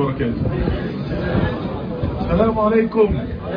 وبركاته. السلام عليكم.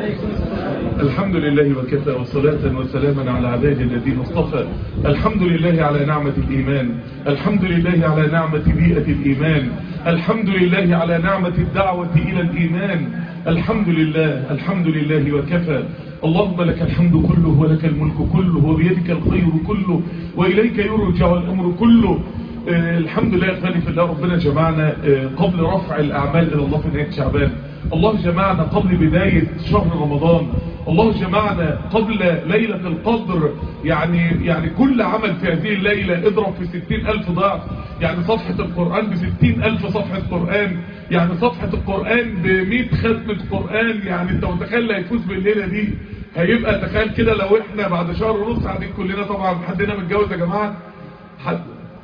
الحمد لله وكفى وصلاة وسلاما على عباده الذين اصطفى. الحمد لله على نعمة الإيمان، الحمد لله على نعمة بيئة الإيمان، الحمد لله على نعمة الدعوة إلى الإيمان. الحمد لله، الحمد لله وكفى. اللهم لك الحمد كله ولك الملك كله وبيدك الخير كله وإليك يرجع الأمر كله. الحمد لله يا اخواني في الله، ربنا جمعنا قبل رفع الأعمال إلى الله في نهاية شعبان. الله جمعنا قبل بداية شهر رمضان. الله جمعنا قبل ليلة القدر. يعني كل عمل في هذه الليلة اضرب في 60,000 ضعف. يعني صفحة القرآن ب60,000 صفحة قرآن، يعني صفحة القرآن ب100 ختمة قرآن. يعني انت متخيل اللي هيفوز بالليلة دي هيبقى، تخيل كده لو احنا بعد شهر ونص قاعدين كلنا، طبعا حدنا متجوز يا جماعة؟ حد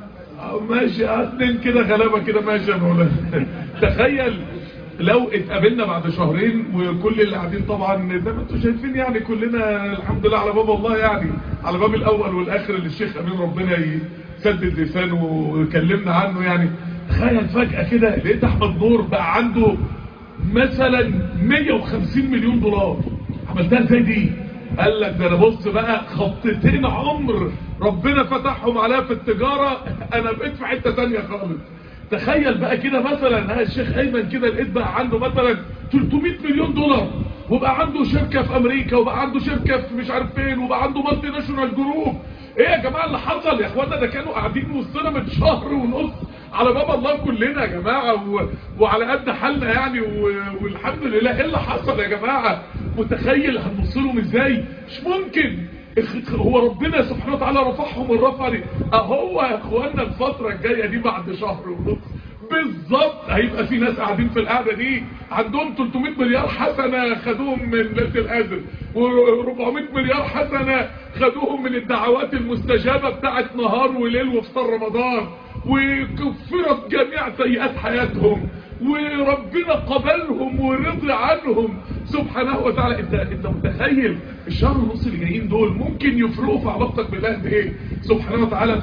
ماشي، اتنين كده غلابة كده ماشي يا مولانا. تخيل لو اتقابلنا بعد شهرين وكل اللي قاعدين طبعا زي ما انتم شايفين، يعني كلنا الحمد لله على باب الله، يعني على باب الاول والاخر اللي الشيخ امين ربنا يسدد لسانه ويكلمنا عنه. يعني تخيل فجأة كده لقيت احمد نور بقى عنده مثلا 150 مليون دولار. عملتها ازاي دي؟ قال لك ده انا بص بقى خطتين عمر ربنا فتحهم عليها في التجارة، انا بقيت في حتة تانية خالص. تخيل بقى كده مثلا الشيخ ايمن كده لقيت بقى عنده مثلا 300 مليون دولار، وبقى عنده شركة في امريكا، وبقى عنده شركة في مش عارف فين، وبقى عنده مالتي ناشونال جروب. ايه يا جماعة اللي حصل يا اخوانا؟ ده كانوا قاعدين وسطنا من شهر ونص على باب الله كلنا يا جماعة وعلى قد حالنا يعني والحمد لله. ايه اللي حصل يا جماعة؟ متخيل هنوصلهم ازاي؟ مش ممكن. هو ربنا سبحانه وتعالى رفعهم الرفعه دي. اهو يا اخوانا الفتره الجايه دي بعد شهر ونص بالظبط هيبقى في ناس قاعدين في القعده دي عندهم 300 مليار حسنه خدوهم من ليله القدر، و400 مليار حسنه خدوهم من الدعوات المستجابه بتاعت نهار وليل وفطار رمضان، وكفرت جميع سيئات حياتهم، وربنا قبلهم ورضي عنهم سبحانه وتعالى. انت متخيل الشهر ونص اللي جايين دول ممكن يفرقوا في علاقتك بالله قد ايه سبحانه وتعالى؟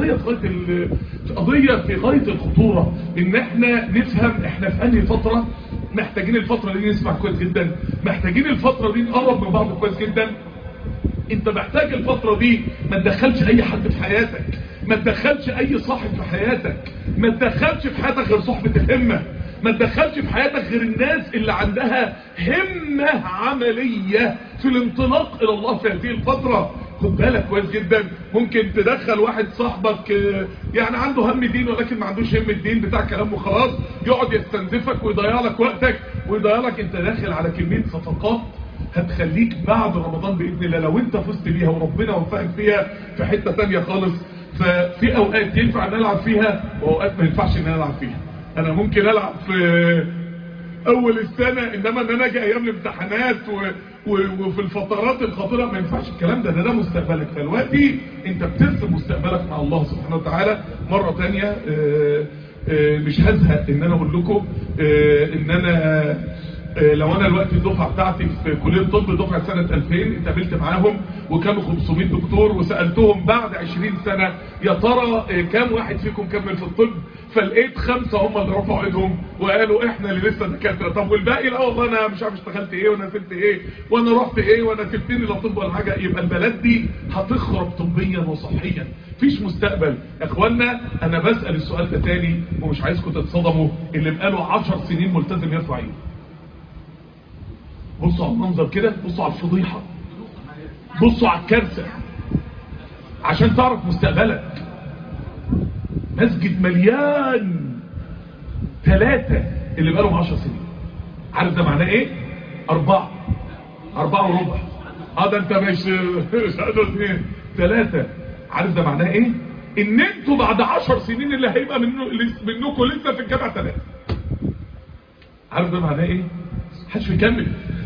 قضيه في غايه الخطوره ان احنا نفهم احنا في انهي فتره. محتاجين الفتره دي نسمع كويس جدا، محتاجين الفتره دي نقرب من بعض كويس جدا. انت محتاج الفترة دي ما تدخلش اي حد في حياتك، ما تدخلش اي صاحب في حياتك، ما تدخلش في حياتك غير صحبة الهمة، ما تدخلش في حياتك غير الناس اللي عندها همة عملية في الانطلاق الى الله في هذه الفترة. خد بالك كويس جدا، ممكن تدخل واحد صاحبك يعني عنده هم دين ولكن ما عندوش هم الدين، بتاع كلامه خلاص، يقعد يستنزفك ويضيع لك وقتك ويضيع لك. انت داخل على كمية صفقات هتخليك بعد رمضان بإذن الله لو انت فزت بيها وربنا وفقك فيها في حتة تانية خالص. ففي اوقات ينفع ان العب فيها واوقات ما ينفعش ان العب فيها. انا ممكن العب في اول السنة، انما ان انا اجي ايام الامتحانات وفي الفترات الخطيرة ما ينفعش الكلام ده. ده مستقبلك. فالوقتي انت بترسم مستقبلك مع الله سبحانه وتعالى. مرة تانية مش هزهق ان انا اقول لكم ان انا لو انا الوقت الدفعه بتاعتي في كليه الطب دفعه سنه 2000 اتقابلت معاهم وكانوا 500 دكتور، وسالتهم بعد 20 سنه يا ترى كام واحد فيكم كمل في الطب؟ فلقيت 5 هم اللي رفعوا ايدهم وقالوا احنا اللي لسه دكاتره. طب والباقي؟ لا والله انا مش عارف اشتغلت ايه وانا سبت ايه وانا رحت ايه وانا سبتني لا طب ولا حاجه. يبقى البلد دي هتخرب طبيا وصحيا، مفيش مستقبل يا اخوانا. انا بسال السؤال ده تاني ومش عايزكم تتصدموا، اللي بقاله 10 سنين ملتزم يرفع ايده. بصوا على المنظر كده، بصوا على الفضيحة، بصوا على الكارثة عشان تعرف مستقبلك. مسجد مليان 3 اللي بقالهم 10 سنين. عارف ده معناه ايه؟ 4 وربع. ده انت مش قادر 2 3. عارف ده معناه ايه؟ ان انتوا بعد 10 سنين اللي هيبقى منكم لسه في الجامعة 3. عارف ده معناه ايه؟ محدش بيكمل.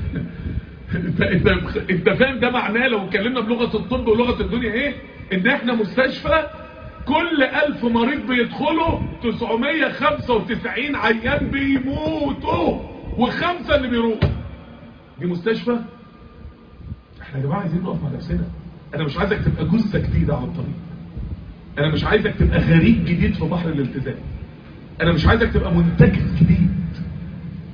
انت فاهم ده معناه لو اتكلمنا بلغة الطب ولغة الدنيا ايه؟ ان احنا مستشفى كل 1000 مريض بيدخلوا 995 عيان بيموتوا و5 اللي بيروحوا. دي مستشفى. احنا يا جماعة عايزين نقف مع نفسنا. انا مش عايزك تبقى جثة جديدة على الطريق، انا مش عايزك تبقى غريب جديد في بحر الالتزام، انا مش عايزك تبقى منتكس جديد،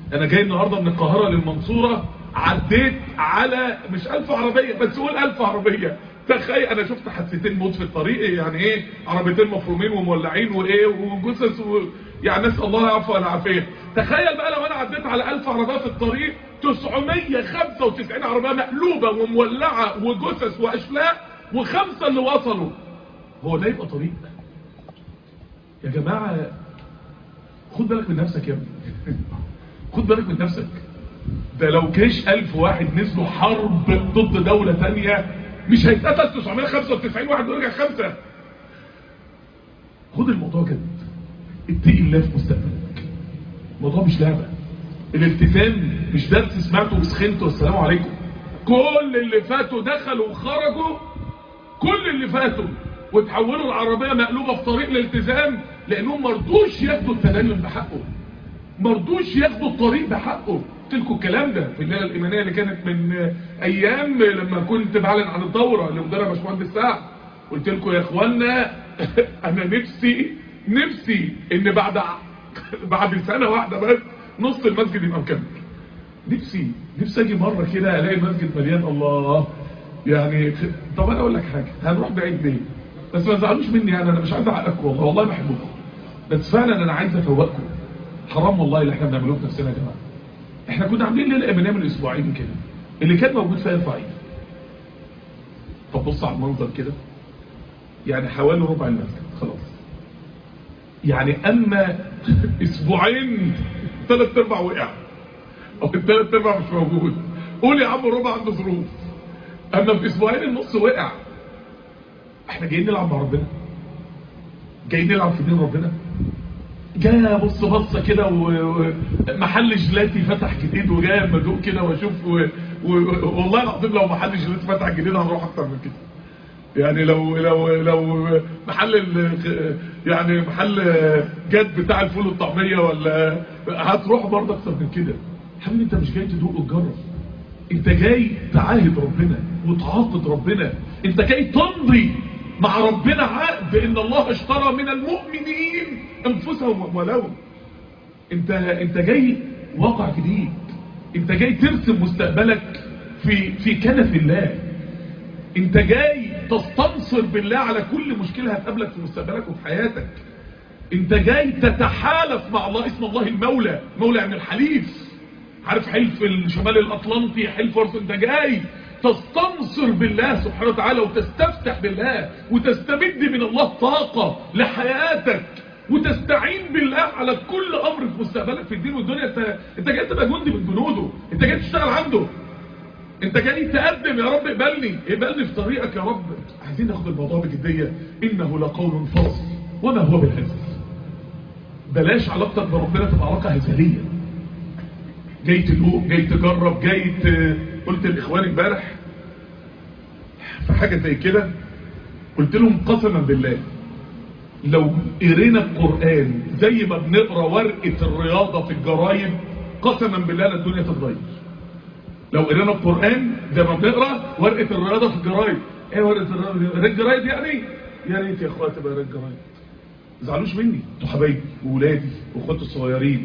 انا جاي النهارده من القاهره للمنصوره، عديت على مش 1000 عربيه بس، قول 1000 عربيه. تخيل انا شفت حادثتين موت في الطريق، يعني ايه عربيتين مفرومين ومولعين وايه وجثث يعني نسال الله العفو والعافيه. تخيل بقى لو انا عديت على 1000 عربيه في الطريق، 995 عربيه مقلوبه ومولعه وجثث واشلاء، وخمسه اللي وصلوا. هو ده يبقى طريق؟ يا جماعه خد بالك من نفسك يا ابني. خد بالك من نفسك. ده لو كاش 1000 واحد نزلوا حرب ضد دولة تانية، مش هيتقتل 995 واحد ويرجع 5. خد الموضوع جد، اتقي الله في مستقبلك. الموضوع مش لعبة. الالتزام مش درس سمعته وسخنته والسلام عليكم. كل اللي فاتوا دخلوا وخرجوا، كل اللي فاتوا وتحولوا العربية مقلوبة في طريق الالتزام، لانهم مرضوش ياخدوا التدين بحقه، مرضوش ياخدوا الطريق بحقه. قلت لكم الكلام ده في الليله الايمانيه اللي كانت من ايام لما كنت بعلن عن الدوره اللي مديرها باشمهندس سعد. قلت لكم يا اخوانا انا نفسي ان بعد سنه واحده بس نص المسجد يبقى مكمل. نفسي اجي مره كده الاقي المسجد مليان. الله يعني. طب انا اقول لك حاجه، هنروح بعيد ليه؟ بس ما تزعلوش مني، يعني انا مش عايز اعقدكم، والله بحبكم، بس فعلا انا عايز افوقكم. حرام والله اللي احنا بنعمله في نفسنا يا جماعه. احنا كنا عاملين ليله ايمانيه من اسبوعين كده، اللي كان موجود فيها ضعيف. طب بص على المنظر كده، يعني حوالي ربع المسجد خلاص. يعني اما اسبوعين 3/4 وقع، او 3/4 مش موجود. قول يا عم الربع عنده ظروف. اما في اسبوعين النص وقع. احنا جايين نلعب مع ربنا، جايين نلعب في دين ربنا. جاي بص بصه كده ومحل جيلاتي فتح جديد، وجاي اما ادوق كده واشوف والله العظيم لو محل جيلاتي فتح جديد هنروح اكتر من كده. يعني لو يعني محل جد بتاع الفول والطعميه ولا هتروح برضه اكتر من كده. حبيبي انت مش جاي تدوق وتجرب، انت جاي تعاهد ربنا وتعاقد ربنا، انت جاي تمضي مع ربنا عقد ان الله اشترى من المؤمنين انفسهم واموالهم. انت جاي واقع جديد، انت جاي ترسم مستقبلك في كنف الله، انت جاي تستنصر بالله على كل مشكله هتقابلك في مستقبلك وفي حياتك، انت جاي تتحالف مع الله. اسم الله المولى، مولى يعني الحليف، عارف حلف الشمال الاطلنطي، حلف فرس. انت جاي تستنصر بالله سبحانه وتعالى وتستفتح بالله وتستمد من الله طاقة لحياتك وتستعين بالله على كل امر في مستقبلك في الدين والدنيا. انت جاي تبقى جندي من جنوده، انت جاي تشتغل عنده، انت جاي تقدم يا رب اقبلني في طريقك يا رب. عايزين ناخد الموضوع بجدية. انه لقول فصل وما هو بالهزل. بلاش علاقتك بربنا تبقى علاقة هزلية، جاي تدوق، جاي تجرب، قلت لاخواني امبارح في حاجه زي كده، قلت لهم قسما بالله لو قرينا القران زي ما بنقرا ورقه الرياضه في الجرايد، قسما بالله لا الدنيا تتغير. لو قرينا القران زي ما بنقرا ورقه الرياضه في الجرايد. ايه ورقه الرياضه دي؟ ريد جرايد يعني؟ يا ريت يا اخواتي تبقى ريد جرايد. ما تزعلوش مني، انتوا حبايبي واولادي واخواتي الصغيرين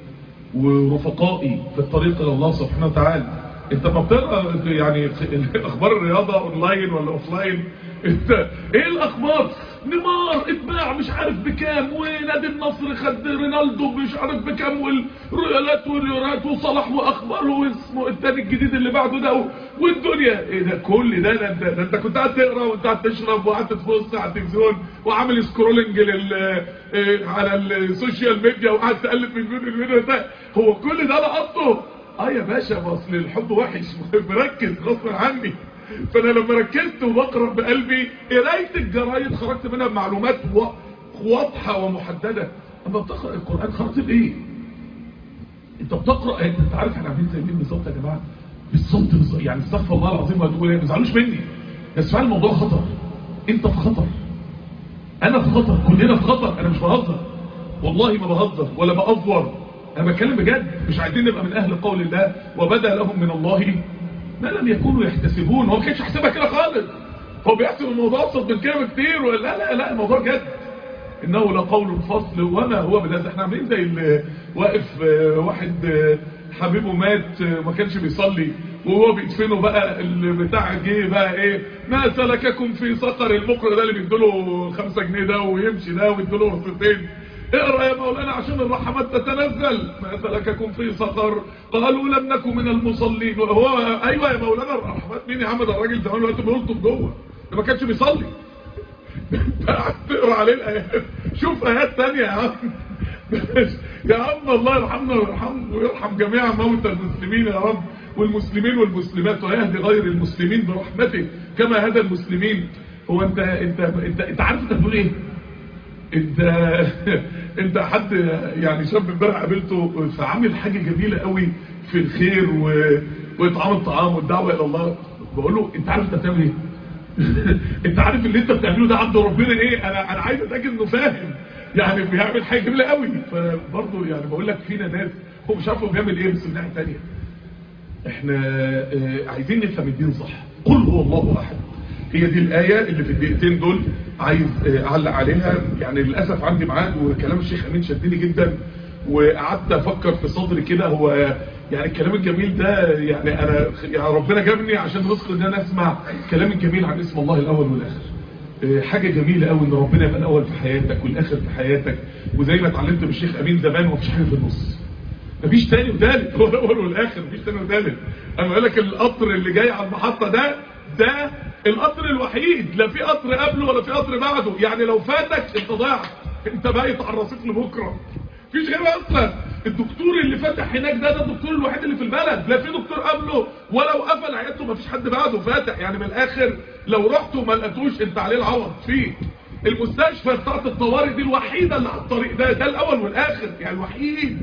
ورفقائي في الطريق الى الله سبحانه وتعالى. انت ما بتقرا يعني اخبار الرياضه اونلاين ولا اوفلاين؟ انت ايه الاخبار؟ نيمار اتباع مش عارف بكام، ونادي النصر خد رونالدو مش عارف بكام، والريالات واليورات، وصلاح واخباره، واسمه التاني الجديد اللي بعده ده، والدنيا ايه ده كل ده؟ انت كنت قاعد تقرا وانت قاعد تشرب وقاعد تبص على التلفزيون وعامل سكرولنج على السوشيال ميديا وقاعد تقلب من الفيديو ده. هو كل ده لقطه؟ يا باشا، ما اصل الحب وحش. مركز غصب عني. فانا لما ركزت وبقرا بقلبي، قرايه الجرايد خرجت منها بمعلومات واضحه ومحدده. اما بتقرا القران خرجت بايه؟ انت بتقرا، انت عارف احنا عاملين زي مين بالظبط يا جماعه؟ بالظبط يعني استغفر الله العظيم واتوب اليه، ما تزعلوش مني، بس فعلا الموضوع خطر. انت في خطر، انا في خطر، كلنا في خطر. انا مش بهزر والله، ما بهزر ولا بأفور، انا بتكلم بجد. مش عايزين نبقى من اهل قول الله وبدا لهم من الله ما لم يكونوا يحتسبون. هو ما كانش حاسبها كده خالص، هو بيحسب الموضوع ابسط من كده بكتير. لا الموضوع جد. انه لقول فصل وما هو بالهزل. احنا عاملين زي واقف واحد حبيبه مات ما كانش بيصلي، وهو بيدفنه بقى البتاع جه بقى ايه، ما سلككم في سقر، المقر ده اللي بيديله 5 جنيه ده ويمشي ده ويديله رصيدين، اقرا يا مولانا عشان الرحمات تتنزل، ما سلككم في سقر قالوا لم نكن من المصلين. هو ايوه يا مولانا الرحمات مين يا عم، ده الراجل زمان دلوقتي بيلطم جوه، ده ما كانش بيصلي. انت قاعد تقرا عليه الايات، شوف ايات ثانيه يا عم. يا عم الله يرحمنا ويرحم جميع موتى المسلمين يا رب، والمسلمين والمسلمات، ويهدي غير المسلمين برحمته كما هدى المسلمين. هو انت عارف انت بتقول ايه؟ انت حد يعني شاب امبارح قابلته فعامل حاجه جميله قوي في الخير واطعام الطعام والدعوه الى الله، بقول له انت عارف انت بتعمل ايه؟ انت عارف اللي انت بتعمله ده عند ربنا ايه؟ انا عايز اتاكد انه فاهم، يعني بيعمل حاجه جميله قوي. فبرضه يعني بقول لك فينا ناس هو مش عارف هو بيعمل ايه، بس من ناحيه ثانيه احنا عايزين نفهم الدين صح. قل هو الله احد، هي دي الايه اللي في الدقيقتين دول عايز اعلق عليها. يعني للاسف عندي ميعاد وكلام الشيخ امين شدني جدا، وقعدت افكر في صدري كده، هو يعني الكلام الجميل ده يعني انا يعني ربنا جابني عشان رزق ان انا اسمع كلام الجميل عن اسم الله الاول والاخر. حاجه جميله قوي ان ربنا يبقى الاول في حياتك والاخر في حياتك، وزي ما اتعلمت من الشيخ امين زمان مفيش حاجه في النص، مفيش تاني وتالت، هو الاول والاخر، مفيش تاني وتالت. انا بقول لك القطر اللي جاي على المحطه ده القطر الوحيد، لا في قطر قبله ولا في قطر بعده، يعني لو فاتك انت ضيعت، انت بايت على الرصيف لبكره، مفيش غيره اصلا. الدكتور اللي فتح هناك ده الدكتور الوحيد اللي في البلد، لا في دكتور قبله، ولو قفل عيادته مفيش حد بعده فاتح، يعني من الاخر لو رحت وما لقيتوش انت عليه العوض فيه. المستشفى بتاعت الطوارئ دي الوحيده اللي على الطريق ده الاول والاخر، يعني الوحيد.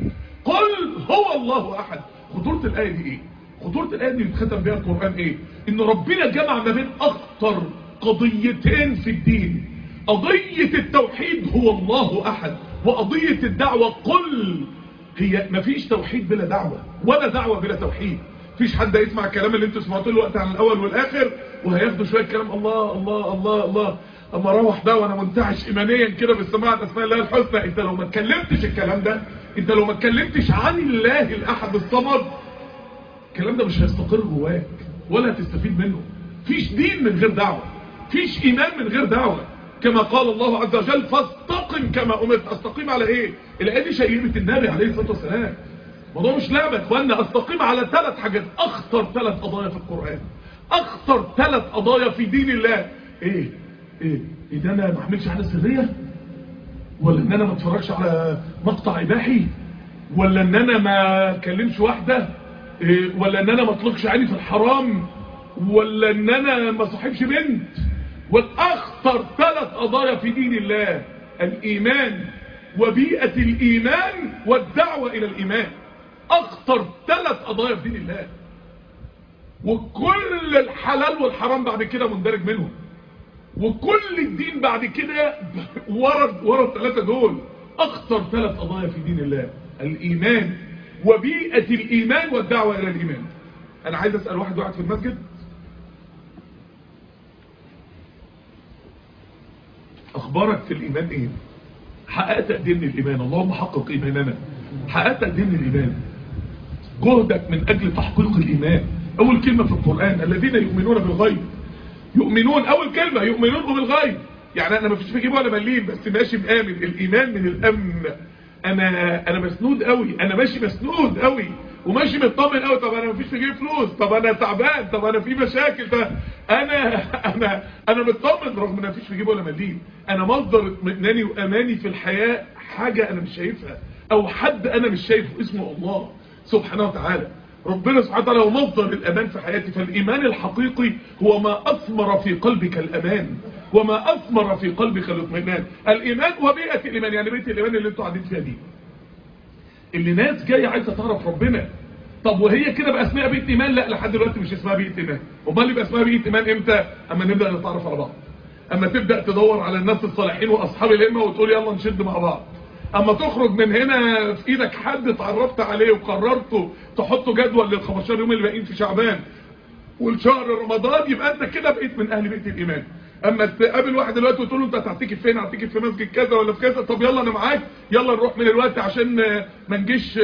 قل هو الله احد. خطوره الايه دي ايه؟ خطوره الايه دي بيتختم بيها القران ايه؟ ان ربنا جمع ما بين اخطر قضيتين في الدين، قضيه التوحيد هو الله احد، وقضيه الدعوه قل. هي مفيش توحيد بلا دعوه، ولا دعوه بلا توحيد. مفيش حد يسمع الكلام اللي انتوا سمعتوه الوقت عن الاول والاخر وهياخدوا شويه كلام الله الله الله الله، اما اروح ده وانا منتعش ايمانيا كده بالسماع اسماء الله الحسنى. انت لو ما اتكلمتش الكلام ده، انت لو ما اتكلمتش عن الله الاحد الصمد، الكلام ده مش هيستقر جواك ولا هتستفيد منه. فيش دين من غير دعوه، فيش ايمان من غير دعوه، كما قال الله عز وجل فاستقم كما امرت. استقيم على ايه؟ الايه دي شيبت النبي عليه الصلاه والسلام. الموضوع مش لعبه يا اخوانا. استقيم على 3 حاجات، اخطر 3 قضايا في القران، اخطر 3 قضايا في دين الله. ايه ده؟ انا ما اعملش حاجه سريه، ولا ان انا ما اتفرجش على مقطع اباحي، ولا ان انا ما اكلمش واحده، ولا ان انا ما اطلقش عيني في الحرام، ولا ان انا ما صاحبش بنت. والاخطر 3 قضايا في دين الله: الايمان وبيئه الايمان والدعوه الى الايمان. اخطر 3 قضايا في دين الله، وكل الحلال والحرام بعد كده مندرج منهم، وكل الدين بعد كده ورا ال3 دول. اخطر 3 قضايا في دين الله: الايمان وبيئه الايمان والدعوه الى الايمان. انا عايز اسال واحد في المسجد، اخبارك في الايمان ايه؟ حققت قد ايه من الايمان؟ اللهم حقق ايماننا. حققت قد ايه من الايمان؟ جهدك من اجل تحقيق الايمان. اول كلمه في القران: الذين يؤمنون بالغيب. يؤمنون، اول كلمه يؤمنون بالغيب. يعني انا ما فيش في جيبه ولا مليم، بس ماشي مآمن. الايمان من الامن. انا مسنود قوي، انا ماشي مسنود قوي وماشي مطمن قوي. طب انا ما فيش في جيبي فلوس، طب انا تعبان، طب انا في مشاكل، طب انا مطمن رغم ان ما فيش في جيبي ولا مليم. انا مصدر اطمئناني واماني في الحياه حاجه انا مش شايفها، او حد انا مش شايفه، اسمه الله سبحانه وتعالى. ربنا سبحانه وتعالى هو مصدر الامان في حياتي. فالايمان الحقيقي هو ما اثمر في قلبك الامان، وما اثمر في قلبك الاطمئنان. الايمان وبيئه الايمان، يعني بيئه الايمان اللي انتوا قاعدين فيها دي، اللي ناس جايه عايزه تعرف ربنا. طب وهي كده بقى اسمها بيئه ايمان؟ لا، لحد دلوقتي مش اسمها بيئه ايمان. امال يبقى اسمها بيئه ايمان امتى؟ اما نبدا نتعرف على بعض، اما تبدا تدور على الناس الصالحين واصحاب الهمه وتقول يلا نشد مع بعض. اما تخرج من هنا في ايدك حد اتعرفت عليه وقررتوا تحطوا جدول لل15 يوم اللي باقيين في شعبان والشهر رمضان، يبقى انت كده بقيت من اهل بيئه الايمان. اما تقابل واحد دلوقتي وتقول له انت هتعتكف فين؟ هتعتكف في مسجد كذا ولا في كذا، طب يلا انا معاك، يلا نروح من الوقت عشان ما نجيش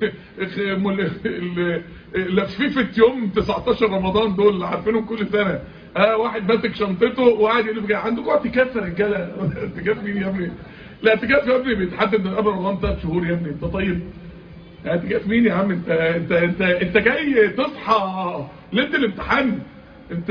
لفيفه يوم 19 رمضان دول اللي عارفينهم كل سنه. واحد ماسك شنطته وقاعد يقول لي عندكم اعتكاف يا رجاله؟ اعتكاف مين يا ابني؟ الاعتكاف يا ابني بيتحدد من قبل رمضان 3 شهور يا ابني، انت طيب؟ اعتكاف مين يا عم؟ انت جاي تصحى ليله الامتحان؟ انت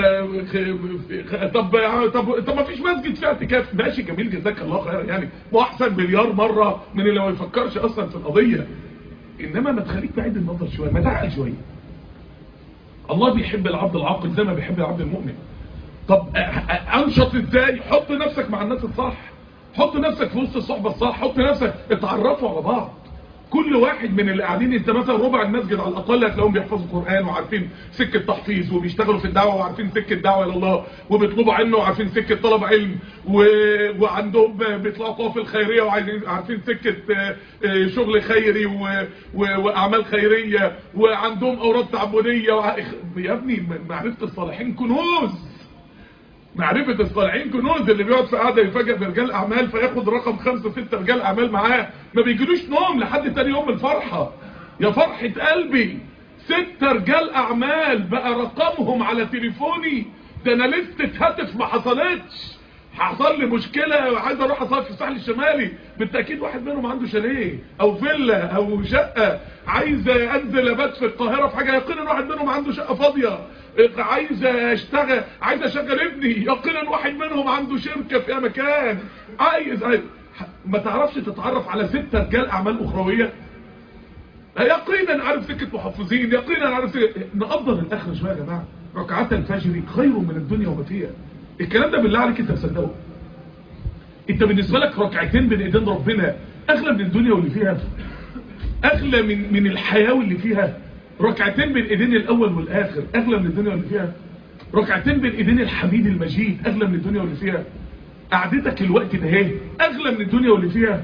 طب ما فيش مسجد فيه اعتكاف؟ ماشي جميل جزاك الله خير، يعني مو احسن مليار مره من اللي ما يفكرش اصلا في القضيه. انما ما تخليك بعيد النظر شويه، ما تعقل شويه. الله بيحب العبد العاقل زي ما بيحب العبد المؤمن. طب انشط ازاي؟ حط نفسك مع الناس الصح، حط نفسك في وسط الصحبه الصح، حط نفسك، اتعرفوا على بعض. كل واحد من اللي قاعدين، انت مثلا ربع المسجد على الاقل هتلاقيهم بيحفظوا قران وعارفين سكه تحفيظ، وبيشتغلوا في الدعوه وعارفين سكه دعوه الى الله، وبيطلبوا عنه وعارفين سكه طلب علم، وعندهم بيطلعوا قوافل خيريه وعارفين سكه شغل خيري واعمال خيريه، وعندهم اوراد تعبديه يا ابني معرفه الصالحين كنوز. معرفة الصالحين كنوز. اللي بيقعد في قعده يفاجئ برجال اعمال فياخد رقم 5 6 رجال اعمال معاه، ما بيجيلوش نوم لحد تاني يوم الفرحه. يا فرحه قلبي، 6 رجال اعمال بقى رقمهم على تليفوني، ده انا لسه هاتف ما حصلتش، حصل لي مشكله وعايز اروح اصيف في الساحل الشمالي، بالتاكيد واحد منهم عنده شاليه او فيلا او شقه، عايز انزل ابات في القاهره في حاجه، يقينا واحد منهم عنده شقه فاضيه، عايز اشتغل، عايز اشغل ابني، يقينا واحد منهم عنده شركه في مكان، عايز ما تعرفش تتعرف على 6 رجال اعمال اخرويه؟ يقينا عارف سكه محفظين، يقينا عارف نقدر الاخر شويه يا جماعه. ركعات الفجر خير من الدنيا وما فيها. الكلام ده بالله عليك انت مصدقه؟ انت بالنسبه لك ركعتين بين ايدين ربنا اغلى من الدنيا واللي فيها؟ اغلى من الحياه واللي فيها؟ ركعتين بين ايدين الاول والاخر اغلى من الدنيا واللي فيها؟ ركعتين بين ايدين الحميد المجيد اغلى من الدنيا واللي فيها؟ قعدتك الوقت ده اهي اغلى من الدنيا واللي فيها؟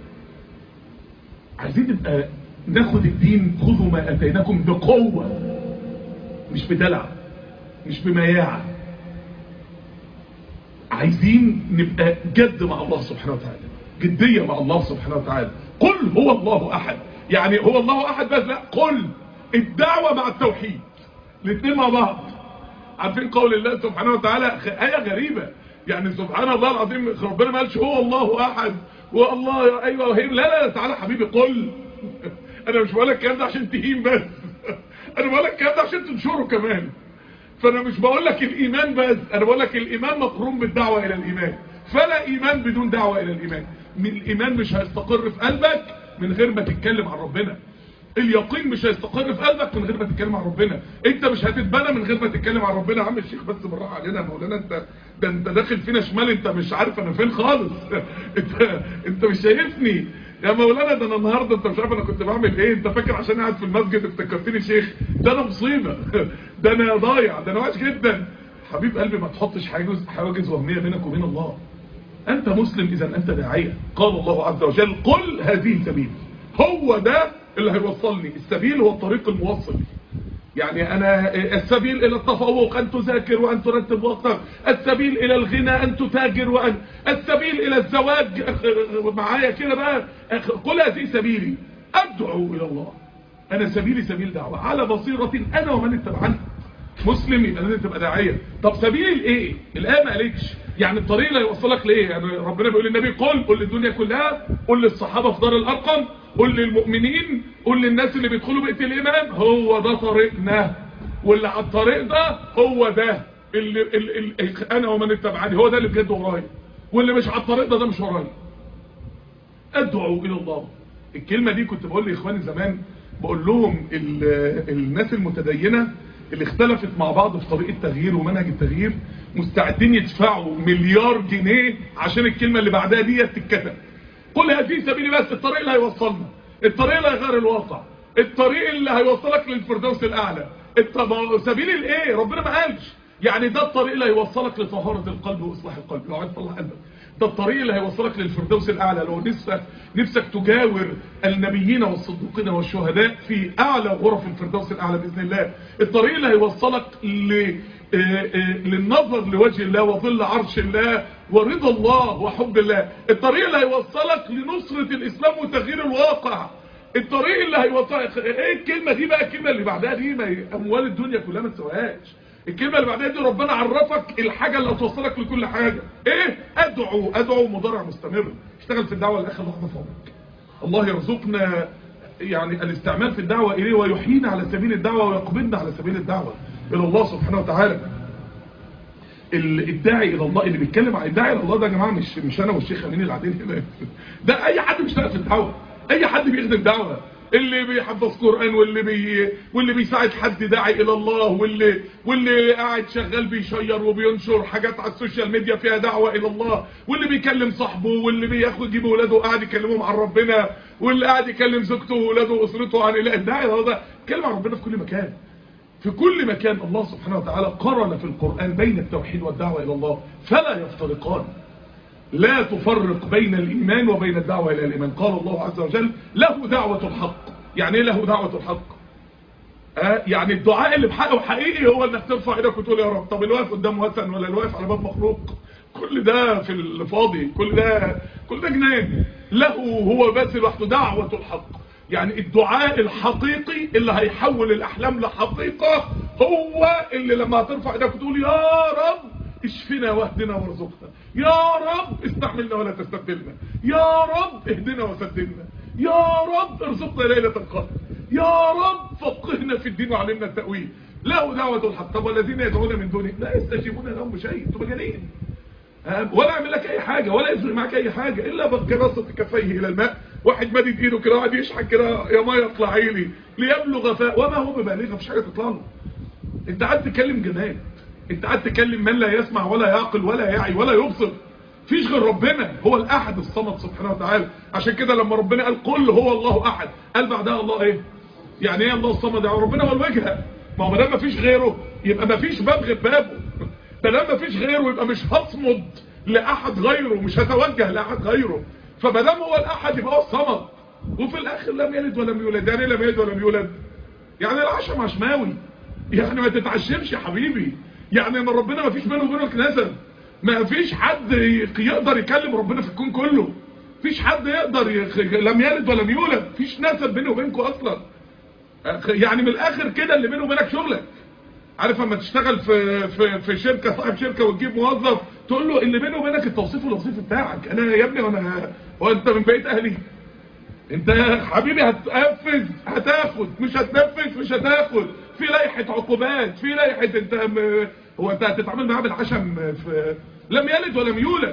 عايزين نبقى ناخد الدين، خذوا ما اتيناكم بقوه، مش بدلع، مش بمياعه. عايزين نبقى جد مع الله سبحانه وتعالى، جديه مع الله سبحانه وتعالى. قل هو الله احد، يعني هو الله احد بس؟ لا، قل الدعوه مع التوحيد، الاثنين مع بعض. عارفين قول الله سبحانه وتعالى ايه غريبه، يعني سبحان الله العظيم ربنا ما قالش هو الله احد والله ايوه وهيم، لا تعالى حبيبي قل. انا مش بقول لك الكلام ده عشان تهين بس، انا بقول لك الكلام ده عشان تنشره كمان. فانا مش بقول لك الايمان بس، انا بقول لك الايمان مقرون بالدعوه الى الايمان، فلا ايمان بدون دعوه الى الايمان. الايمان مش هيستقر في قلبك من غير ما تتكلم عن ربنا، اليقين مش هيستقر في قلبك من غير ما تتكلم عن ربنا، انت مش هتتبنى من غير ما تتكلم عن ربنا. يا عم الشيخ بس بالراحه علينا يا مولانا، انت داخل فينا شمال، انت مش عارف انا فين خالص. انت مش شايفني يا مولانا، ده انا النهارده انت مش عارف انا كنت بعمل ايه، انت فاكر عشان قاعد في المسجد افتكرتني شيخ؟ ده انا مصيبه، ده انا ضايع، ده انا وحش جدا. حبيب قلبي ما تحطش حواجز وهميه بينك وبين الله. انت مسلم اذا انت داعيه. قال الله عز وجل قل هذه سبيل، هو ده اللي هيوصلني. السبيل هو الطريق الموصل، يعني انا السبيل الى التفوق ان تذاكر وان ترتب وقتك، السبيل الى الغنى ان تتاجر، السبيل الى الزواج معايا كده بقى. قل هذه سبيلي ادعو الى الله، انا سبيلي سبيل دعوه على بصيره انا ومن اتبعني. مسلم يبقى لازم تبقى داعيه. طب سبيل ايه؟ الايه ما قالتش يعني الطريق اللي هيوصلك لايه. يعني ربنا بيقول للنبي قل للدنيا كلها، قل للصحابه في دار الارقم، قل للمؤمنين، قل للناس اللي بيدخلوا بيت الايمان، هو ده طريقنا، واللي على الطريق ده هو ده اللي انا ومن اتبعني، هو ده اللي بجد ورايا، واللي مش على الطريق ده مش ورايا. ادعو الى الله. الكلمه دي كنت بقول لاخواني زمان، بقول لهم الناس المتدينه اللي اختلفت مع بعض في طريقه التغيير ومنهج التغيير مستعدين يدفعوا مليار جنيه عشان الكلمه اللي بعدها دي تتكتب. قل هذه سبيلي، بس الطريق اللي هيوصلنا، الطريق اللي هيغير الواقع، الطريق اللي هيوصلك للفردوس الاعلى. سبيل الايه؟ ربنا ما قالش. يعني ده الطريق اللي هيوصلك لطهاره القلب واصلاح القلب. لو عايز تصلح قلبك ده الطريق اللي هيوصلك للفردوس الاعلى. لو نفسك تجاور النبيين والصديقين والشهداء في اعلى غرف الفردوس الاعلى باذن الله. الطريق اللي هيوصلك للنظر لوجه الله وظل عرش الله ورضا الله وحب الله. الطريق اللي هيوصلك لنصرة الاسلام وتغيير الواقع. الطريق اللي هيوصلك ايه الكلمة دي بقى؟ الكلمة اللي بعدها دي اموال الدنيا كلها ما تسواهاش. الكلمة اللي بعدها دي ربنا عرفك الحاجة اللي هتوصلك لكل حاجة. ايه؟ ادعو مضارع مستمر. اشتغل في الدعوة لاخر لحظة في عمرك. الله يرزقنا يعني الاستعمال في الدعوة اليه ويحيينا على سبيل الدعوة ويقبلنا على سبيل الدعوة الى الله سبحانه وتعالى. الداعي الى الله اللي بيتكلم عن الداعي الى الله ده يا جماعه مش انا والشيخ امين اللي قاعدين هنا. ده اي حد بيشتغل في الدعوه، اي حد بيخدم دعوه، اللي بيحفظ قران واللي بيساعد حد داعي الى الله، واللي قاعد شغال بيشير وبينشر حاجات على السوشيال ميديا فيها دعوه الى الله، واللي بيكلم صاحبه، واللي بياخد يجيب اولاده وقاعد يكلمهم عن ربنا، واللي قاعد يكلم زوجته واولاده واسرته عن الله. الداعي الى الله ده كلمه عن ربنا في كل مكان. في كل مكان الله سبحانه وتعالى قرن في القرآن بين التوحيد والدعوة إلى الله فلا يفترقان. لا تفرق بين الإيمان وبين الدعوة إلى الإيمان. قال الله عز وجل له دعوة الحق. يعني إيه له دعوة الحق؟ يعني الدعاء اللي بحقه حقيقي هو انك ترفع ايدك وتقول يا رب. طب اللي واقف قدام وثن ولا اللي واقف على باب مخلوق، كل ده في الفاضي، كل ده جنان. له هو بس لوحده دعوة الحق. يعني الدعاء الحقيقي اللي هيحول الأحلام لحقيقة هو اللي لما هترفع ايدك وتقول يا رب اشفنا واهدنا وارزقنا، يا رب استعملنا ولا تستبدلنا، يا رب اهدنا وسددنا، يا رب ارزقنا ليلة القدر، يا رب فقهنا في الدين وعلمنا التأويل. له دعوة الحق. طب والذين يدعون من دونه لا يستجيبون لهم بشيء. انتوا مجانين، ولا يعمل لك اي حاجة ولا يفرق معك اي حاجة الا بكراسة كفيه الى الماء. واحد مادد ايده كده قاعد يشحن كده يا ميه اطلعي لي ليبلغ فاء وما هو ببالغ. مفيش حاجه تطلع له. انت قاعد تكلم جماد، انت قاعد تكلم من لا يسمع ولا يعقل ولا يعي ولا يبصر. فيش غير ربنا هو الاحد الصمد سبحانه وتعالى. عشان كده لما ربنا قال قل هو الله احد قال بعدها الله ايه؟ يعني ايه الله الصمد؟ يعني ربنا هو الوجهه. ما هو ما دام مفيش غيره يبقى مفيش باب غير بابه. ما دام مفيش غيره يبقى مش هصمد لاحد غيره، مش هتوجه لاحد غيره. فما دام هو الاحد يبقى هو الصمد. وفي الاخر لم يلد ولم يولد. يعني لم يلد ولم يولد يعني العشم عشماوي. يعني ما تتعشمش يا حبيبي. يعني ان ربنا ما فيش بينه وبينك نسب. ما فيش حد يقدر يكلم ربنا في الكون كله. فيش حد يقدر لم يلد ولم يولد. فيش نسب بينه وبينكم اصلا. يعني من الاخر كده اللي بينه وبينك شغلك. عارف لما تشتغل في شركه، صاحب شركه وتجيب موظف تقول له اللي بينه وبينك التوصيف والوظيفي بتاعك. انا يا ابني هو انت من بقيه اهلي؟ انت يا حبيبي هتنفذ هتاخد، مش هتنفذ مش هتاخد. في لائحه عقوبات، في لائحه هو انت هتتعامل معاه بالعشم. لم يلد ولم يولد.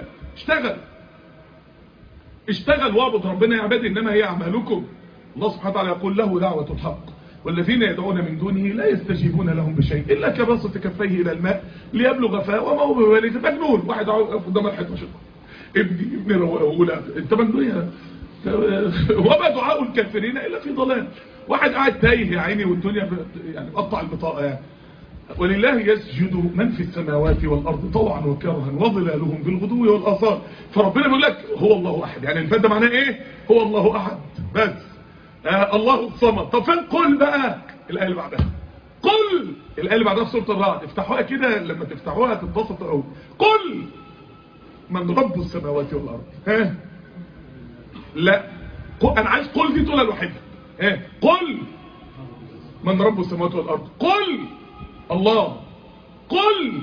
اشتغل واعبد ربنا يا عبادي انما هي اعمالكم. الله سبحانه وتعالى يقول له دعوه الحق والذين يدعون من دونه لا يستجيبون لهم بشيء الا كبسط كفيه الى الماء ليبلغ فاء وما هو ببالغ. مجنون. واحد قدام الحيطه شوف ابني روق. انت مجنون يا وما دعاء الكافرين الا في ضلال. واحد قاعد تايه يا عيني والدنيا يعني مقطع البطاقه يعني. ولله يسجد من في السماوات والارض طوعا وكرها وظلالهم بالغدو والاصال. فربنا بيقول لك هو الله احد. يعني الفات ده معناه ايه؟ هو الله احد بس. الله الصمد. طب فين قل بقى؟ الايه اللي بعدها قل. الايه اللي بعدها في سوره الرعد. افتحوها كده لما تفتحوها تتبسطوا قوي. قل من رب السماوات والارض. ها لا انا عايز قل دي تقولها لوحدها. قل من رب السماوات والارض. قل الله. قل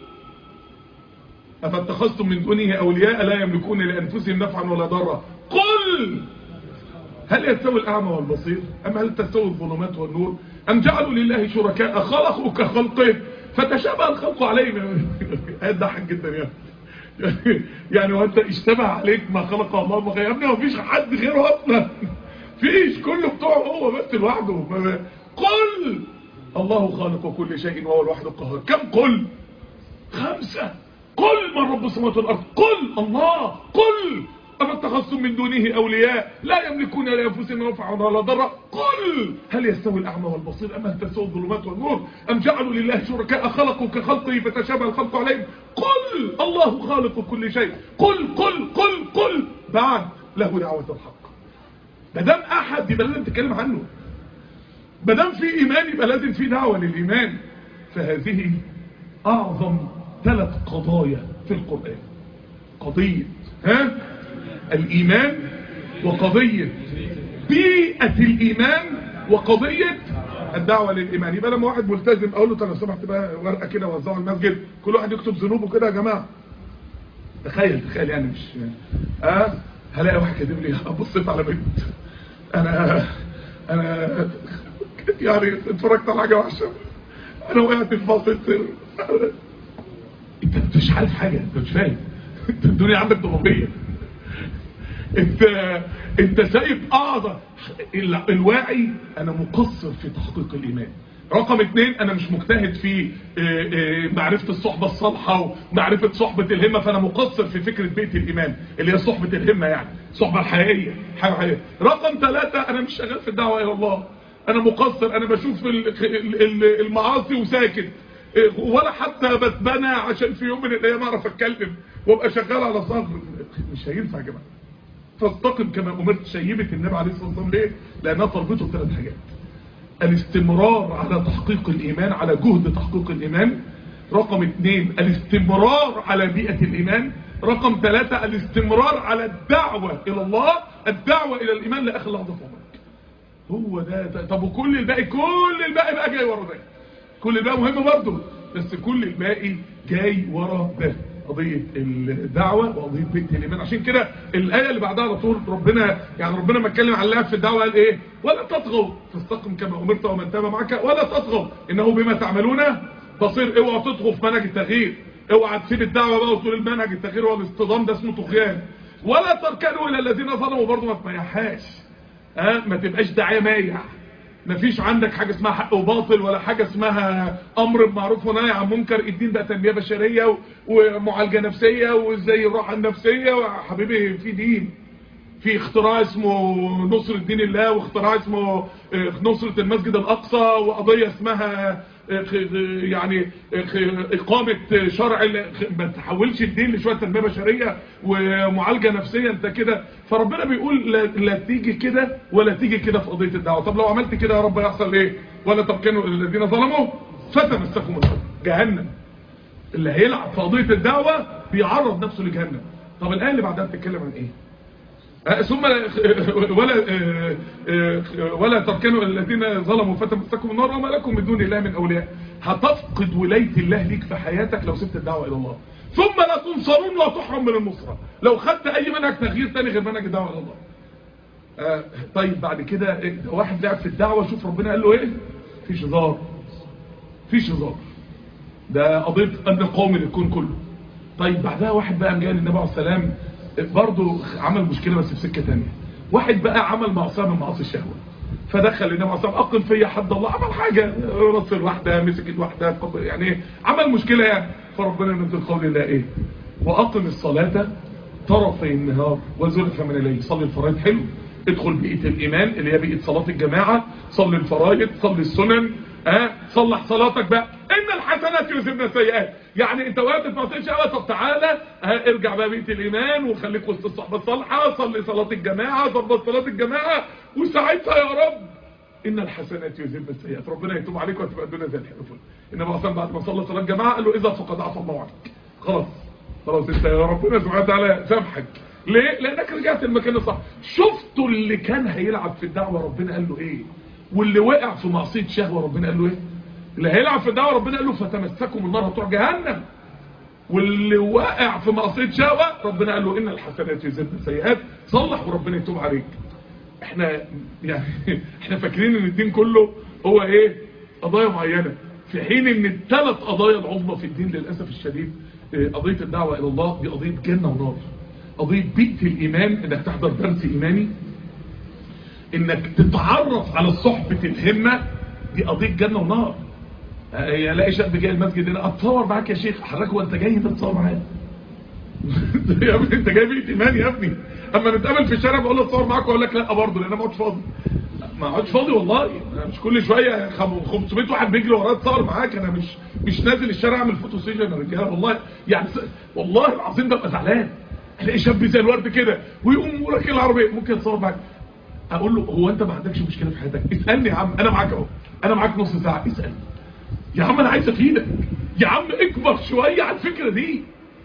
افاتخذتم من دونه اولياء لا يملكون لانفسهم نفعا ولا ضرا. قل هل يستوي الأعمى والبصير أم هل تستوي الظلمات والنور أم جعلوا لله شركاء خلقوا كخلقه فتشابه الخلق عليهم. هيضحك جدا يعني وانت اشتبه عليك ما خلق الله يا ابني. مفيش حد غيره اصلا. فيش. كله بتوعه هو بس لوحده. قل الله خالق كل شيء وهو الواحد القهار. كم قل؟ 5. قل من رب السماوات والارض. قل الله. قل أم اتخذتم من دونه أولياء لا يملكون لأنفسهم نفعا ولا ضرا قل هل يستوي الأعمى والبصير أم هل تستوي الظلمات والنور أم جعلوا لله شركاء خلقوا كخلقه فتشابه الخلق عليهم قل الله خالق كل شيء قل بعد له دعوة الحق. ما دام أحد يبقى لازم تتكلم عنه، ما دام في إيمان يبقى لازم في دعوة للإيمان. فهذه أعظم 3 قضايا في القرآن، قضية الإيمان، وقضية بيئة الإيمان، وقضية الدعوة للإيمان. يبقى لما واحد ملتزم أقول له لو سمحت بقى ورقة كده وزعوا المسجد، كل واحد يكتب ذنوبه كده يا جماعة. تخيل يعني مش هلاقي واحد كاتب لي بصيت على بنت انا يعني اتفرجت على حاجه وحشه، انا وقعت في فاصل سر. انت مش عارف حاجه، انت مش فاهم، انت الدنيا عندك ضبابيه، انت سايب اعظم الواعي. انا مقصر في تحقيق الايمان. رقم 2 انا مش مجتهد في معرفة الصحبة الصالحة ومعرفة صحبة الهمة، فانا مقصر في فكرة بيئة الايمان اللي هي صحبة الهمة، يعني الصحبة الحقيقية، حاجة حقيقية. رقم 3 انا مش شغال في الدعوة الى الله، انا مقصر، انا بشوف المعاصي وساكت، ولا حتى بتبنى عشان في يوم من الايام اعرف اتكلم وابقى شغال على صدر. مش هينفع يا جماعة. فاستقم كما امرت. شيبت النبي عليه الصلاة والسلام ليه؟ لانها طلبته ب3 حاجات: الاستمرار على تحقيق الإيمان، على جهد تحقيق الإيمان. رقم 2 الاستمرار على بيئة الإيمان. رقم 3 الاستمرار على الدعوة إلى الله، الدعوة إلى الإيمان لآخر لحظة في عمرك. هو ده. طب وكل الباقي، كل الباقي بقى جاي ورا ده. كل الباقي مهم برضه، بس كل الباقي جاي ورا ده. قضية الدعوة وقضية بيئة الإيمان. عشان كده الآية اللي بعدها على طول ربنا ما اتكلم عن الله في الدعوة قال ايه؟ ولا تطغوا فاستقم كما أمرت ومن تاب معك ولا تطغوا إنه بما تعملون بصير. اوعى تطغوا في منهج التغيير، اوعى تسيب الدعوة بقى وتقول المنهج التغيير والاصطدام ده اسمه طغيان. ولا تركنوا إلى الذين ظلموا، برضه ما تميحهاش، ما تبقاش داعية مايع. مفيش عندك حاجة اسمها حق وباطل، ولا حاجة اسمها امر بمعروف ونهي عن منكر. الدين بقى تنمية بشرية ومعالجة نفسية وازاي الراحة النفسية. وحبيبي في دين، في اختراع اسمه نصرة دين الله، واختراع اسمه نصرة المسجد الاقصى، وقضية اسمها يعني اقامة شرع. ما تحولش الدين لشوية تنمية بشرية ومعالجة نفسية انت كده. فربنا بيقول لا تيجي كده ولا تيجي كده في قضية الدعوة. طب لو عملت كده يا رب يحصل ايه؟ ولا تركنوا الذين ظلموا فتمسكوا النار، جهنم. اللي هيلعب في قضية الدعوة بيعرض نفسه لجهنم. طب الآية اللي بعدها بتتكلم عن ايه؟ ثم ولا تركنوا الذين ظلموا فتمسكوا النار وما لكم من دون الله من اولياء. هتفقد ولاية الله ليك في حياتك لو سبت الدعوة الى الله. ثم لا تنصرون، لا تحرم من النصرة لو خدت اي منهج تغيير تاني غير منهج الدعوة الى الله. طيب بعد كده واحد لعب في الدعوة، شوف ربنا قال له ايه؟ فيش هزار، فيش هزار، ده قضية ان قوم الكون كله. طيب بعدها واحد بقى جاي للنبي عليه السلام برضه عمل مشكلة بس في سكة تانية. واحد بقى عمل معصية من معاصي الشهوة، فدخل للنبي عليه السلام أقم فيا حد الله، عمل حاجة، رصل واحدة، مسكت واحدة، يعني عمل مشكلة يعني. فربنا نزل قول الله ايه؟ وأقم الصلاة طرفي النهار وزلفا من الليل. صلي الفرائض حلو، ادخل بيئة الإيمان اللي هي بيئة صلاة الجماعة، صلي الفرائض، صلي السنن، صلح صلاتك بقى. ان الحسنات يذهبن السيئات. يعني انت وقت ما تصليش قوي، طب تعالى ارجع بقى بيئة الإيمان وخليك وسط الصحبة الصالحة، صلي صلاة الجماعة، ضبط صلاة الجماعة، وساعتها يا رب ان الحسنات يذهبن السيئات، ربنا يتوب عليك وهتبقى الدنيا زي الفل. انما اصلا بعد ما صلى صلاة الجماعة قال له اذا فقد عفى الله عنك. خلاص انت يا ربنا سبحانه وتعالى سامحك. ليه؟ لانك رجعت المكان الصح. شفتوا اللي كان هيلعب في الدعوة ربنا قال له ايه؟ واللي وقع في معصية شهوة ربنا قال له ايه؟ اللي هيلعب في الدعوة ربنا قال له فتمسكوا من النار هتروح جهنم. واللي وقع في معصية شهوة ربنا قال له ان الحسنات يذهبن السيئات، صلح وربنا يتوب عليك. احنا فاكرين ان الدين كله هو ايه؟ قضايا معينة، في حين ان الثلاث قضايا العظمى في الدين للأسف الشديد، قضية الدعوة الى الله دي قضية جنة ونار، قضية بيئة الإيمان، انك تحضر درس إيماني، انك تتعرف على صحبة الهمة، دي قضية جنة ونار. يلاقي شاب جاي المسجد هنا اتصور معاك يا شيخ، حضرتك وانت جاي تتصور معايا؟ يا ابني انت جايب لي ايمان يا ابني. اما نتقابل في الشارع بقول له اتصور معاك واقول لك لا برضه، لان انا ما اقعدش فاضي. ما اقعدش فاضي والله. انا مش كل شويه 500 واحد بيجري ورايا اتصور معاك. انا مش نازل الشارع اعمل فوتو سيشن يا رجاله والله. يعني والله العظيم ببقى زعلان الاقي شاب زي الورد كده ويقوم راكب العربيه ممكن اتصور معاك. اقول له هو انت ما عندكش مشكله في حياتك؟ اسالني يا عم، انا معاك اهو، انا معاك نص ساعه، اسالني يا عم، انا عايز افيدك يا عم. اكبر شويه على الفكره دي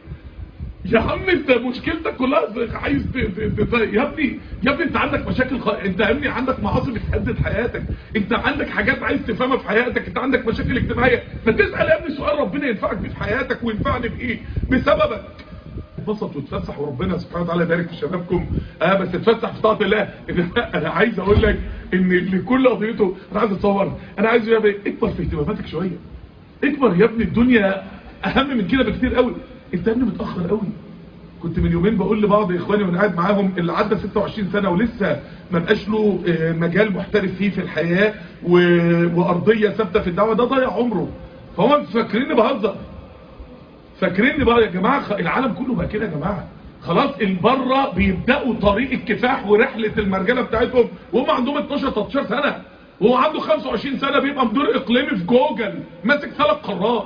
يا عم. انت مشكلتك كلها عايز يا ابني انت عندك مشاكل انت يا ابني عندك معاصي بتهدد حياتك، انت عندك حاجات عايز تفهمها في حياتك، انت عندك مشاكل اجتماعيه. ما تسال يا ابني سؤال ربنا ينفعك بيه في حياتك وينفعني بايه بسببك. اتبسط وتفسح وربنا سبحانه وتعالى يبارك في شبابكم. بس تتفسح في طاعه الله. انا عايز اقول لك ان لكل قضيته انا عايز اتصور، انا عايز يا ابني اكبر في اهتماماتك شويه. اكبر يا ابني، الدنيا اهم من كده بكتير قوي. انت يا ابني متاخر قوي. كنت من يومين بقول لبعض اخواني وانا قاعد معاهم اللي عدى 26 سنه ولسه ما بقاش له مجال محترف فيه في الحياه وارضيه ثابته في الدعوه، ده ضيع عمره. فهم فاكريني بهزر، فاكريني بقى يا جماعه العالم كله بقى كده يا جماعه. خلاص البره بيبداوا طريق الكفاح ورحله المرجله بتاعتهم وهم عندهم 12 13 سنه، وهو عنده 25 سنه بيبقى مدير اقليمي في جوجل ماسك 3 قارات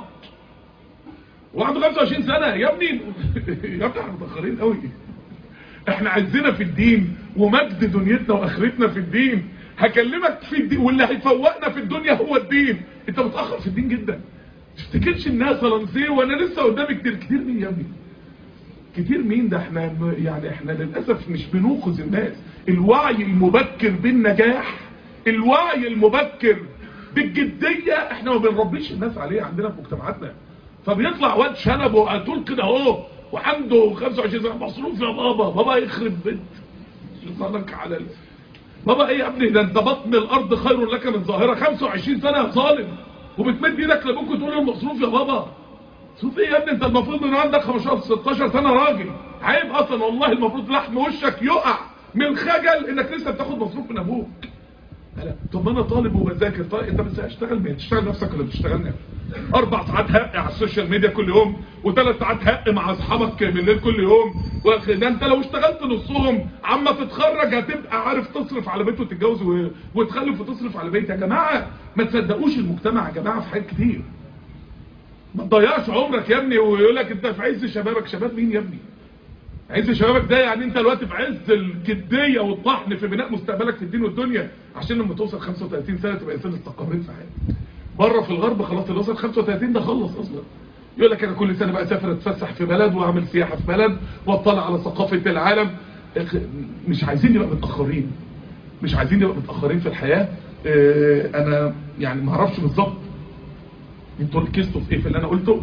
وعنده 25 سنه. يا ابني يا ابني احنا متاخرين قوي. احنا عايزيننا في الدين ومجد دنيتنا واخرتنا في الدين. هكلمك في الدين واللي هيفوقنا في الدنيا هو الدين. انت متاخر في الدين جدا. تفتكرش الناس فرنسيه وانا لسه قدامي كتير مين يا ابني؟ كتير مين ده؟ احنا يعني احنا للاسف مش بنوقظ الناس. الوعي المبكر بالنجاح، الوعي المبكر بالجديه احنا ما بنربيش الناس عليه عندنا في مجتمعاتنا. فبيطلع واد شنب وقتول كده اهو وعنده 25 سنه مصروف يا بابا يخرب بيت يصلك على بابا ايه يا ابني؟ ده انت بطن الارض خير لك من ظاهره. 25 سنه يا ظالم وبتمد ايدك لابوك وتقول له المصروف يا بابا. صوت ايه يا ابني؟ انت المفروض ان عندك 15 16 سنه راجل. عيب اصلا والله. المفروض لحم وشك يقع من الخجل انك لسه بتاخد مصروف من ابوك. طب انا طالب وبذاكر. طيب انت بس هتشتغل مين؟ تشتغل نفسك ولا بتشتغلني؟ 4 ساعات هق على السوشيال ميديا كل يوم و3 ساعات هق مع اصحابك بالليل كل يوم. ده انت لو اشتغلت نصهم عما تتخرج هتبقى عارف تصرف على بيت وتتجوز وتخلف وتصرف على بيت. يا جماعه ما تصدقوش المجتمع يا جماعه في حاجات كتير. ما تضيعش عمرك يا ابني ويقول لك انت في عز شبابك. شباب مين يا ابني؟ عز شبابك ده يعني انت دلوقتي في عز الجديه والطحن في بناء مستقبلك في الدين والدنيا، عشان لما توصل 35 سنه تبقى انسان استقريت في حياتك. بره في الغرب خلاص اللي وصل 35 ده خلص اصلا. يقول لك انا كل سنه بقى اسافر اتفسح في بلد واعمل سياحه في بلد واطلع على ثقافه العالم. مش عايزين نبقى متاخرين، مش عايزين نبقى متاخرين في الحياه. انا يعني ما اعرفش بالظبط انتوا ركزتوا في ايه في اللي انا قلته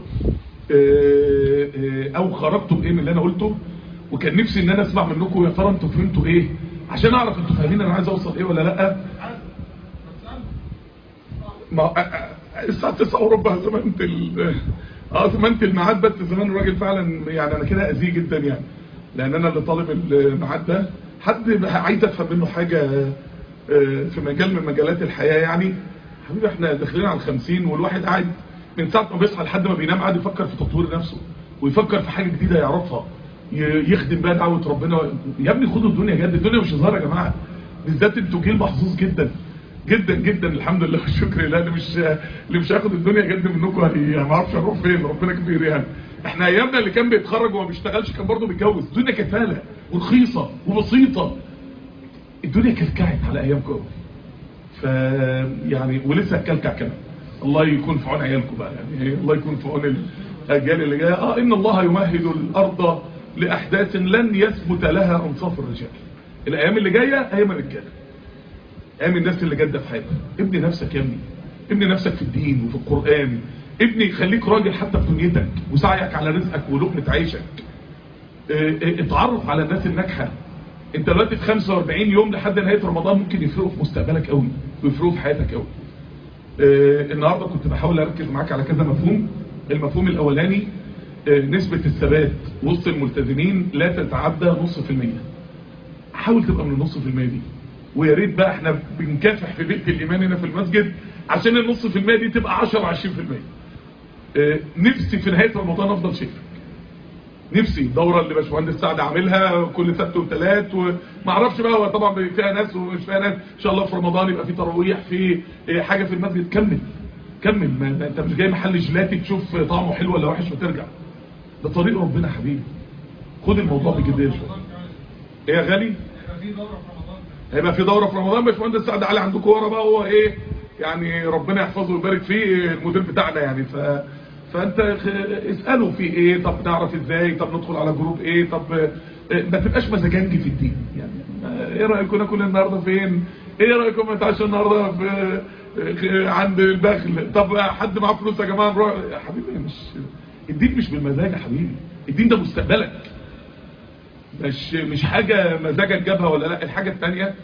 او خرجتوا بايه من اللي انا قلته، وكان نفسي ان انا اسمع منكم يا ترى انتوا فهمتوا ايه عشان اعرف انتوا فاهمين انا عايز اوصل ايه ولا لا. ما الساعه 9 وربع زمنت الميعاد. بس زمان الراجل فعلا يعني انا كده اذيه جدا يعني، لان انا اللي طالب الميعاد ده. حد عايز افهم منه حاجه في مجال من مجالات الحياه يعني. حبيبي احنا داخلين على 50 والواحد قاعد من ساعه ما بيصحى لحد ما بينام قاعد يفكر في تطوير نفسه ويفكر في حاجه جديده يعرفها يخدم بها دعوه ربنا. يا ابني خدوا الدنيا جد. الدنيا مش هزار يا جماعه. بالذات انتوا جيل محظوظ جدا جدا جدا الحمد لله والشكر لله. اللي مش هياخد الدنيا جد منكم ما اعرفش اروح فين. ربنا كبير يعني. احنا ايامنا اللي كان بيتخرج وما بيشتغلش كان برضه بيتجوز. الدنيا كانت سهله ورخيصه وبسيطه. الدنيا كلكعت على ايامكم يعني ولسه هتكلكع كمان. الله يكون في عون عيالكم بقى يعني. الله يكون في عون الاجيال اللي جايه. ان الله يمهد الارض لاحداث لن يثبت لها انصاف الرجال. الايام اللي جايه ايام الرجاله، ايام الناس اللي جاده في حياتها. ابني نفسك يا ابني، ابني نفسك في الدين وفي القران. ابني خليك راجل حتى في دنيتك وسعيك على رزقك ولقمه عيشك. اتعرف على الناس الناجحه. انت دلوقتي في 45 يوم لحد نهايه رمضان ممكن يفرقوا في مستقبلك قوي ويفرقوا في حياتك قوي. النهارده كنت بحاول اركز معاك على كذا مفهوم. المفهوم الاولاني نسبه الثبات وسط الملتزمين لا تتعدى نص في المية. حاول تبقى من النص في المية دي. ويا ريت بقى احنا بنكافح في بيئه الايمان هنا في المسجد عشان النص في المية دي تبقى 10 20%. نفسي في نهايه رمضان افضل شايفك. نفسي الدوره اللي باشمهندس سعد عاملها كل سبت وثلاث، وما اعرفش بقى هو طبعا فيها ناس ومش فيها ناس، ان شاء الله في رمضان يبقى في تراويح، في حاجه في المسجد. كمل ما انت مش جاي محل جيلاتي تشوف طعمه حلو ولا وحش وترجع. ده طريق ربنا يا حبيبي. خد الموضوع بجديه شويه. ايه يا غالي؟ هيبقى في دوره في رمضان. باشمهندس سعد علي عندكم ورا بقى، هو ايه يعني ربنا يحفظه ويبارك فيه، المدير بتاعنا يعني. فانت اساله في ايه، طب نعرف ازاي، طب ندخل على جروب ايه، طب ما تبقاش مزاجنجي في الدين يعني. ايه رايكم ناكل النهارده فين، ايه رايكم نتعشى النهارده في عند البخل، طب حد معاه فلوس يا جماعه نروح يا حبيبي. مش الدين مش بالمزاج يا حبيبي، الدين ده مستقبلك، مش حاجه مزاجك جابها ولا لا. الحاجه الثانيه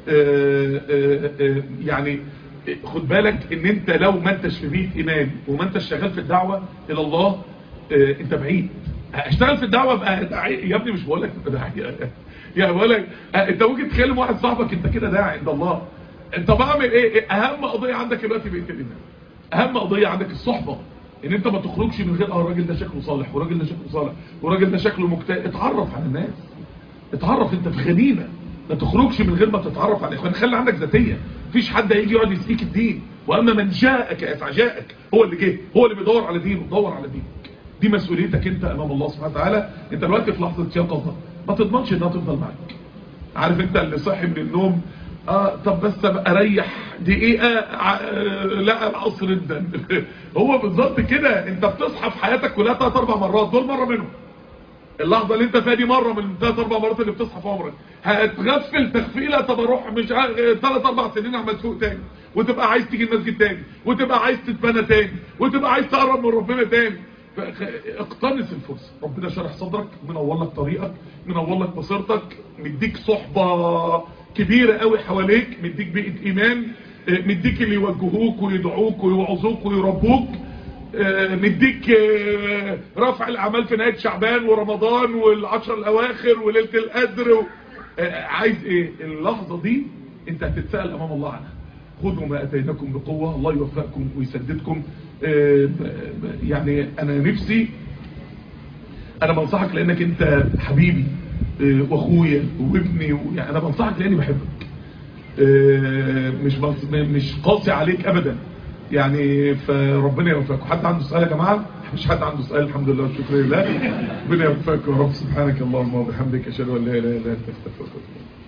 يعني خد بالك ان انت لو ما انتش في بيت ايمان وما انتش شغال في الدعوه الى الله انت بعيد. اشتغل في الدعوه بقى داعي يا ابني، مش بقول لك داعي يعني بقول لك انت ممكن تكلم واحد صاحبك انت كده داعي عند الله. انت بعمل ايه؟ اهم قضيه عندك دلوقتي بيت الايمان، اهم قضيه عندك الصحبه، ان انت ما تخرجش من غير الراجل ده شكله صالح والراجل ده شكله صالح والراجل ده شكله مجتهد. اتعرف على الناس، اتعرف، انت في غنيمه، ما تخرجش من غير ما تتعرف على الاخوان. خلي عندك ذاتيه، مفيش حد هيجي يقعد يسقيك الدين. واما من جاءك فجاءك، هو اللي جه، هو اللي بيدور على دينه، دور على دينك. دي مسؤوليتك انت امام الله سبحانه وتعالى. انت دلوقتي في لحظه يقظه، ما تضمنش انها تفضل معاك. عارف انت اللي صاحي من النوم طب بس ابقى اريح دقيقه لا العصر جدا هو بالظبط كده. انت بتصحى في حياتك كلها 3 4 مرات، دول مره منهم. اللحظه اللي انت فيها دي مره من 3 4 مرات اللي بتصحى في عمرك. هتغفل تغفيله، طب اروح مش 3 4 سنين عم تفوق تاني، وتبقى عايز تيجي المسجد تاني، وتبقى عايز تتبنى تاني، وتبقى عايز تقرب من ربنا تاني. اقتنص الفرصه. ربنا شرح صدرك، منور لك طريقك، منور لك بصيرتك، مديك صحبه كبيره قوي حواليك، مديك بيئه ايمان، مديك اللي يوجهوك ويدعوك ويوعظوك ويربوك، مديك رفع الاعمال في نهايه شعبان ورمضان والعشر الاواخر وليله القدر عايز ايه؟ اللحظه دي انت هتتسال امام الله عنها. خذوا ما اتيناكم بقوه، الله يوفقكم ويسددكم. يعني انا نفسي، انا بنصحك لانك انت حبيبي واخويا وابني، يعني انا بنصحك لاني بحبك، مش قاسي عليك ابدا يعني. فربنا يوفقكم. حد عنده سؤال يا جماعه؟ مش حد عنده سؤال؟ الحمد لله والشكر لله. ربنا يوفقكم يا رب. سبحانك اللهم وبحمدك، اشهد ان لا اله الا انت، استغفرك.